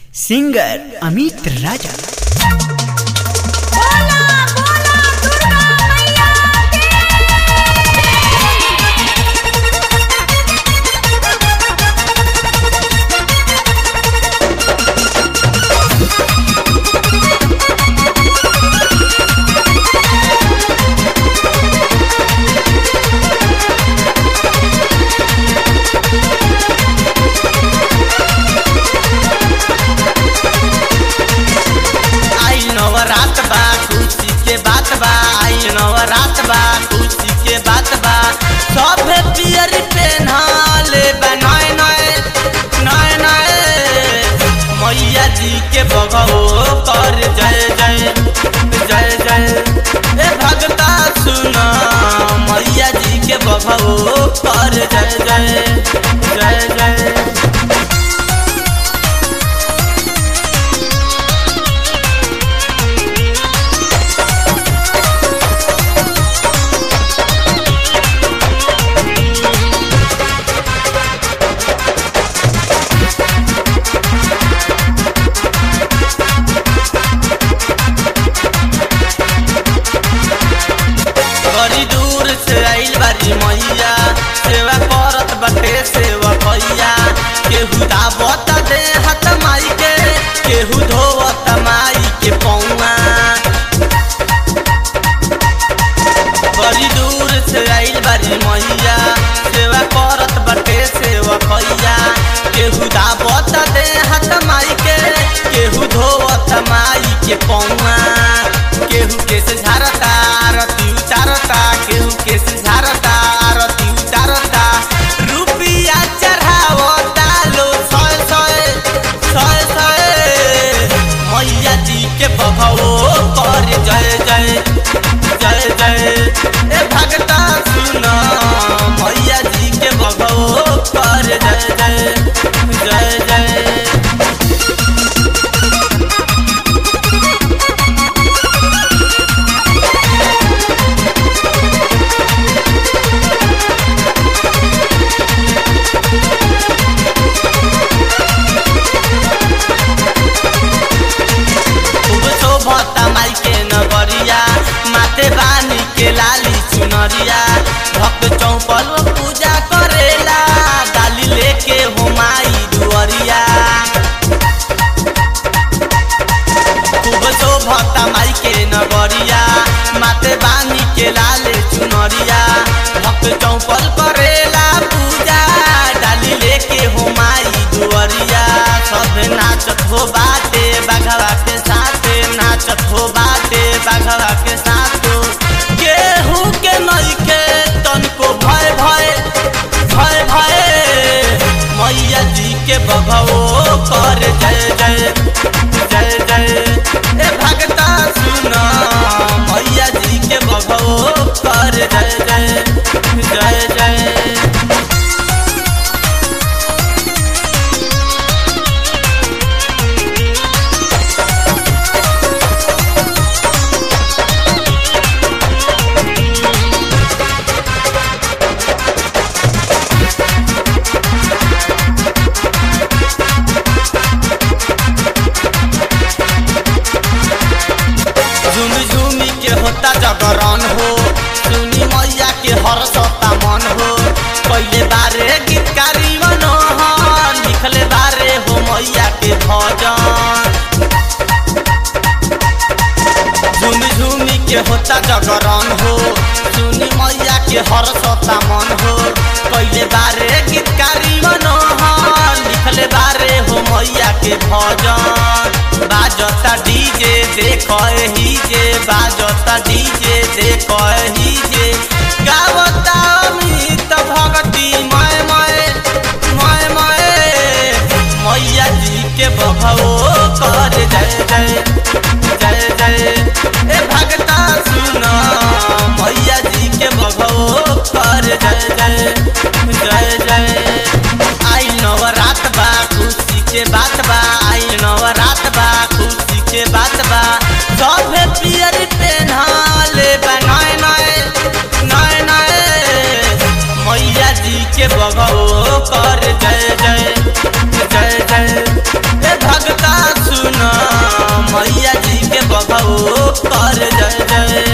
Singer Amit राजा। नवरात बा खुशी के बात बा सब पियर पेन्हाले नए नए मैया जी के बगो कर जय जय जय जय ए भगता सुना मैया जी के बगो कर जय जय जय जय। बड़ी दूर से आइल बारी मैया सेवा करत बटे सेवा भैया केहू दावत दे हाथ माई के केहू धोवत माई के पौआ। बड़ी दूर से आइल बारी मैया सेवा करत बटे सेवा भैया केहू दावत दे हाथ माई के केहू धोवत माई के पौआ। केहू के से झारता आरती उतारता केहू के से झारता आरती उतारता रुपिया चढ़ावता लो सय सय सय सय मैया जी के बभो कर जय जय जय जय ए भगता सुना मैया जी के बभो कर जय जय जय जय। माई के नगरिया माते बानी के लाली चुनरिया भक्त चौपल पूजा करेला डाली लेके हो माई दुअरिया। खूब शोभता माई के नगरिया माते बानी के लाले चुनरिया भक्त चौपल करेला पूजा डाली लेके हो माई दुअरिया। सब नाचत हो बाटे बाघवा के साथे नाचत हो बाटे बाघवा के साथ केहू के नई के तनको भय भय भय भय मैया जी के बभो कर जय जय जय जय ए भगता सुना मैया जी के बभो कर जय जय जय जय। झूमी के होता जगरण हो सुनी मैया के हरसता मन हो पहले बारे गीतकारी मनोहर लिखले बारे हो मैया के भजन। झूमी के होता जगरण हो सुनी मैया के हरसता मन हो पहले बारे गीतकारी मनोहर लिखले बारे हो मैया के भजन। बाजता डीजे देखो ही जे बाजता डीजे देखो ही जे गावता अमित भगती मय मय मय मय मैया जी के बभो कर जय जय जय जय ए भगता सुना मैया जी के बभो कर जय जय जय जय। आई नवरात बा खुशी के बात बा आई नवरात बा खुशी के बात बा सब पियर पेन्हाले नए नए नए मैया जी के बगो कर जय जय जय जय ए भगता कर जय जय।